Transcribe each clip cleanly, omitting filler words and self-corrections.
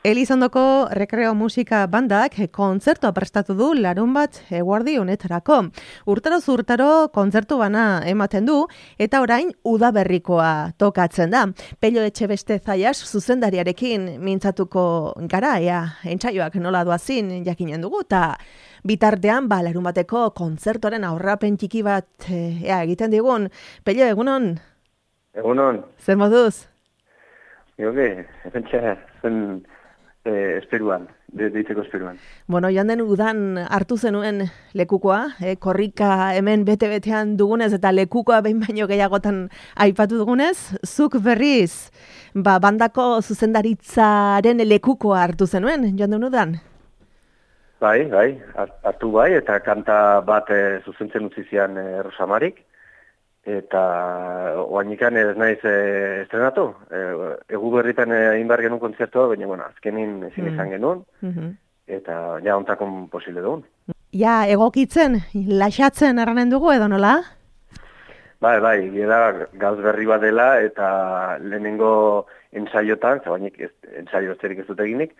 Elizondoko Rekreo Musika Bandak kontzertua prestatu du larunbat eguerdi honetarako. Urtaro kontzertu bana ematen du eta orain udaberrikoa tokatzen da. Pello Etxebeste Zaias zuzendariarekin mintzatuko gara, entsaioak nola doazin jakinen dugu, eta bitartean larunbateko kontzertuaren aurrapen txiki bat egiten digun. Pello, egunon? Egunon. Zer moduz? Joge, zen esperuan, deitzeko esperuan. Bueno, joan den udan hartu zenuen lekukoa, korrika hemen bete-betean dugunez eta lekukoa behin baino gehiagotan aipatu dugunez, zuk berriz, bandako zuzendaritzaren lekukoa hartu zenuen, joan den udan? Bai, hartu bai, eta kanta bat zuzentzen utzi zian Rosamarik, eta oainikan ez naiz estrenatu. Egu berritan egin behar genuen kontzertua, baina azkenin ezin izan genuen, eta ja ontakon posible dugun. Ja, egokitzen, laxatzen erranen dugu edo nola? Bai, gira gauz berri bat dela, eta lehenengo ensaiotan, zabainik ensaio esterik ez dut eginik,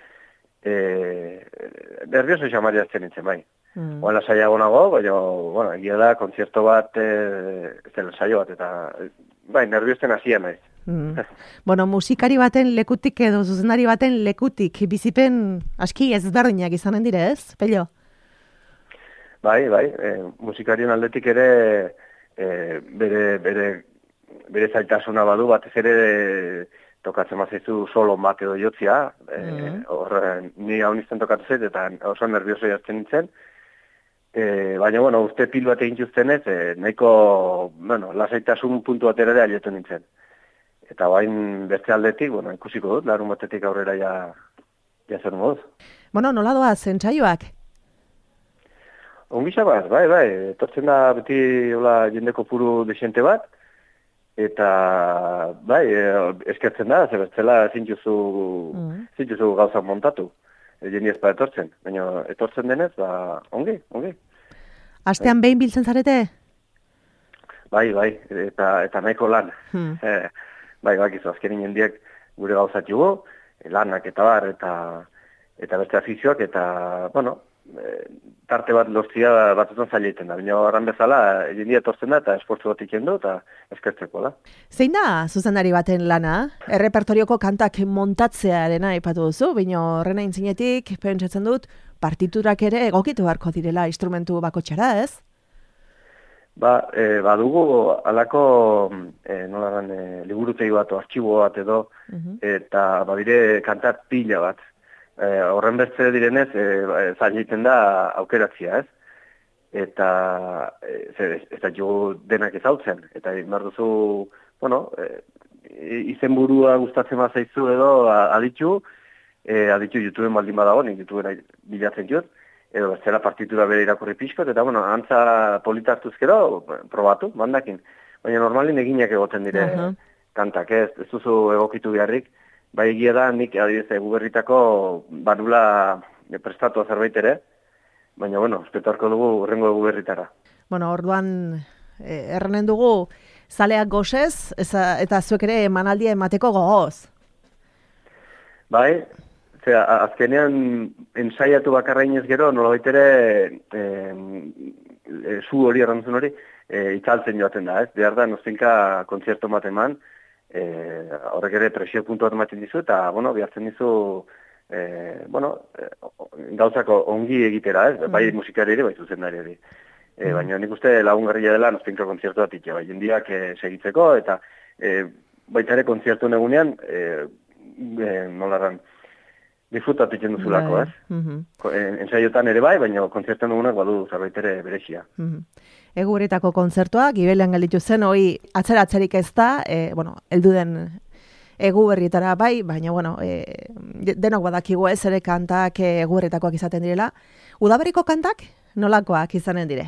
nervioso xamaria azten nintzen, bai. Oan lasaiago nago, baina, egia da, kontzerto bat, zen lasaio bat, eta, bai, nerviosten hasia naiz. Bueno, musikari baten lekutik edo zuzendari baten lekutik, bizipen aski ezberdinak izanen dire, ez, Pello? Bai, musikarien aldetik ere, bere zaitasuna badu, batez ere, tokatzen mazaizu solo bat edo jotzia, ni hau nizten tokatu zait, eta oso nervioso jartzen nintzen, baina, uste pil bat egin juztenez, nahiko, lasaitasun puntu bat ere aletu nintzen. Eta bain beste aldetik, ikusiko dut, larun batetik aurrera ja zer moduz. Nola doaz, entsaioak? Ongisa bat, bai, etortzen da beti jendeko puru desente bat, eta, bai, eskertzen da, zer bestzela zintzuzu gauzak montatu. Jende ez etortzen, baina etortzen denez, ongi. Astean behin biltzen zarete? Bai, eta nahiko lan. Bai, bakizu, azkenin jendiek gure gauzat jugu, lanak eta bar, eta beste afizioak, eta, tarte bat lortzia batzutan zaileiten da. Baina horren bezala, jendia etortzen da, eta esportzu bat ikendu, eta eskertzeko da. Zein da zuzendari baten lana? Errepertorioko kantak montatzearena aipatu duzu, baina horren aintzinetik, pentsatzen dut, partiturak ere egokitu beharko direla instrumentu bakotxara, ez? Badugu alako liburutegi bat, artxibo bat edo, eta badire kantat pila bat. Horren beste direnez, zailiten da aukeratzia, ez? Eta ez da jo denak ezautzen. Eta behar duzu, izenburua gustatzen bazaizu edo aditu YouTubeen baldin badago, nik YouTubeen bilatzen jut, edo bestela partitura bere irakurri pixkot, eta antza polita hartuzkero, probatu, bandakin. Baina normalin eginak egoten dire kantak, ez duzu egokitu beharrik. Bai egia da, nik adibidez egu berritako barula prestatua zerbait ere, baina, espetarko dugu urrengo egu berritara. Orduan, erranen dugu, zaleak gozez, eta zuek ere emanaldia emateko gogoz. Bai, azkenean ensaiatu bakarra inez gero, nolabait ere, zu hori errantzun hori, itzaltzen joaten da, ez? Behar da, nozinka kontzerto bat eman, horrek ere presio puntu bat ematen dizu, eta, behartzen dizu, gauzako ongi egitera, ez? Bai musikari ere, bai zuzendari ere. Baina nik uste lagungarria dela nozinka kontzertu bat ikia, bai jendiak segitzeko, eta baita ere kontzertu negunean, nolarran, disfrutatu iken duzulako, ez? Ensaiotan ere bai, baina kontzertu negunak badu zerbait ere berexia. Egu berritako kontzertua, Gibelean gelditu zen, hoi atzeratzerik ez da, heldu den egu berrietara bai, baina, denok badakigu ez ere kantak egu berritakoak izaten direla. Udaberriko kantak nolakoak izanen dire?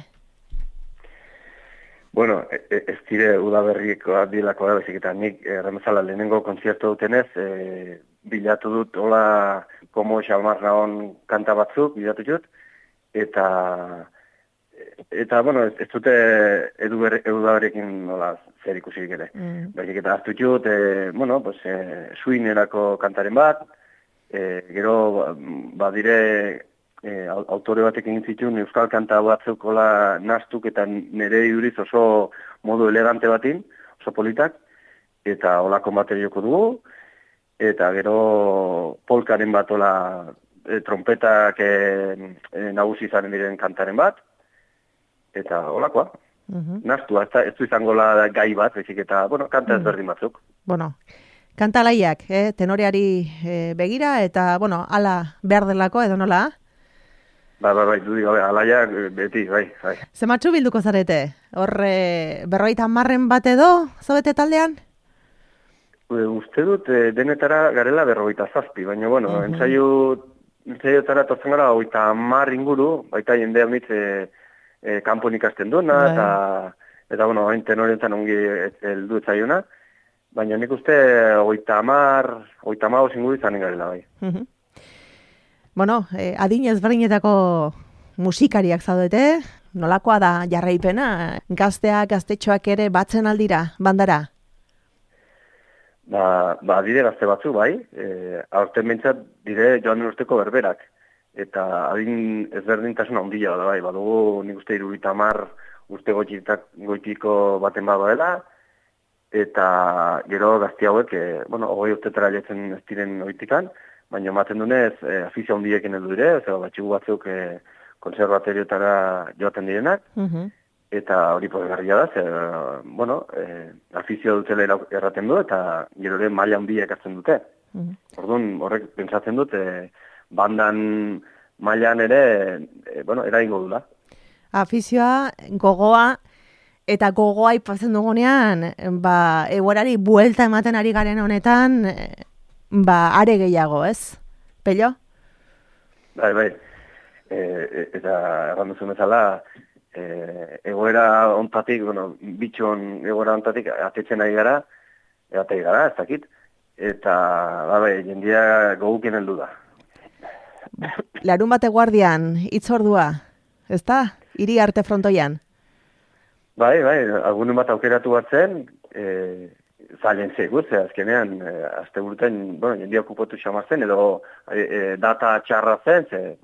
Ez dire udaberrikoak dilakoa da, bezik eta nik remezala lehenengo kontzertu dutenez, bilatu dut, hola, Como Xalmar Naon kanta batzuk, bilatu dut, eta, ez dute edudaberekin zer ikusik ere. Baizik eta hartu dut, suinerako kantaren bat, Gero, badire, autore batek egin zituen euskal kanta batzukola nastuk eta nire iduriz oso modu elegante batin, oso politak, eta olako materioko dugu, eta gero polkaren bat trompetak nagusi izan diren kantaren bat, eta olakoa. Nastua, ez du izango gai bat, bezik eta, kanta ezberdin batzuk. Kanta alaiak, tenoreari begira, eta, ala behar delako, edo nola? Bai, dudik gabe, alaiak beti, bai. Zematxu bilduko zarete? Horre, 50 bat edo, zaudete taldean? Uste dut, denetara garela 57, baina, entzaioetara tortzen gara 50 inguru, baita jende hamitz kanpon ikasten duena, eta hain tenoretan ongi heldu etzaiona, baina nik uste 50 inguru izanen garela, bai. Adin ezberdinetako musikariak zaudete, nolakoa da jarraipena, gaztetxoak ere batzen aldira, bandara? Dire gazte batzu, bai, aurten bentsat dire joan urteko berberak, eta adin ezberdintasuna ondila da, bai, badugu nik uste 70 urte goitiko baten badela, eta gero gazte hauek, 20 urtetara jatzen ez diren oitikan, baina ematen dunez, afizia ondiekin edu dire, batxigu batzuk konservatoriotara joaten direnak, eta hori podegarria da, afizio dutela erraten du, eta gero ere maila handiak hartzen dute. Orduan, horrek pentsatzen dut, bandan mailan ere, eraingo dula. Afizioa, gogoa, eta gogoa ipatzen dugunean, eguerari buelta ematen ari garen honetan, are gehiago, ez? Pello? Bai. Eta errandu bezala, egoera ontatik, bitxon egoera ontatik atetzen ari gara, ez dakit, eta jendia goguken heldu da. Larun bate guardian, itzordua, ez da? Hiri arte frontoian? Bai, algunen bat aukeratu bat zen, zailen zegoz, azkenean, azte burutan, jendia okupatu xamazten, edo data txarra zen,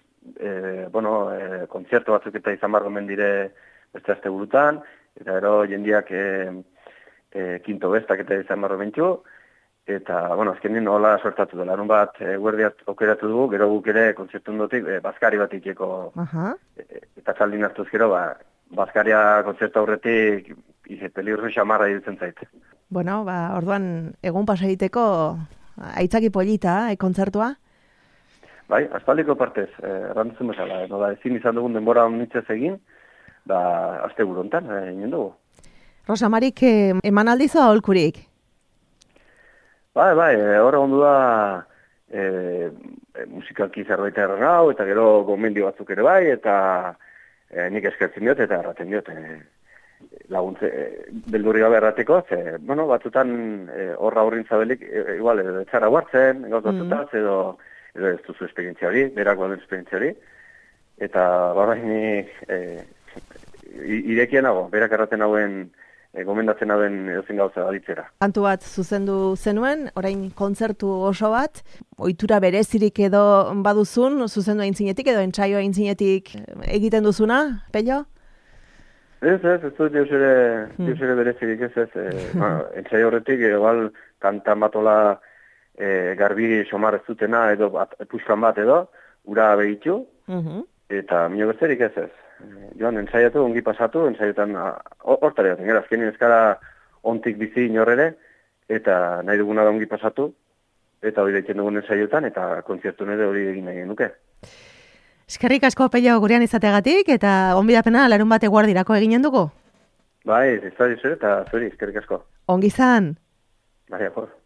kontzertu batzuk eta izan barro mendire beste azte burutan, eta ero jendiak kinto bestak eta izan barro mentxu, eta, azkenean hola sortatu da. Larun bat guardiat aukeratu dugu, gero guk ere kontzertu ondotik, bazkari bat ikeko, eta txaldin hartuz gero, bazkaria kontzertu aurretik peligro xamarra irutzen zait. Orduan, egun pasa egiteko aitzaki polita, kontzertua? Bai, aspaldiko partez, errantzun bezala. Ezin izan dugun denbora honitzez egin, azte burontan, egin dugu. Rosa Marik, eman aldizu aholkurik? Bai, horre ondu da musikalki zerbait erran hau, eta gero gomendio batzuk ere bai, eta nik eskertzen diot, eta erraten diot, laguntze, beldurri gabe errateko, batzutan horra horrin zabelik, igual, etxara guartzen, gauz batzutaz, edo ez duzu esperientzia hori, berak baden esperientzia hori, eta nik irekien nago, berak erraten hauen, gomendatzen hauen edozen gauza aditzera. Kantu bat zuzendu zenuen, orain kontzertu oso bat, ohitura berezirik edo baduzun, zuzendu aintzinetik edo entsaio aintzinetik egiten duzuna, Pello? Ez dut deus ere berezirik ez. Entsaio horretik, igual, kanta matola garbi somar ez dutena edo puskan bat edo, ura behitu, eta mio besterik ez. Joan, ensaiatu, ongi pasatu, ensaiotan hortara jaten gara, azkenin ezkara ontik bizi inorrere, eta nahi duguna da ongi pasatu, eta hori daiten dugun ensaiotan, eta kontzertu nire hori egin nahi nuke. Eskerrik asko, Pello, gurean izateagatik, eta onbidapena larun bate guardirako eginen dugu? Bai, ez da dizu eta zuri, eskerrik asko. Ongi zan? Bai, apor.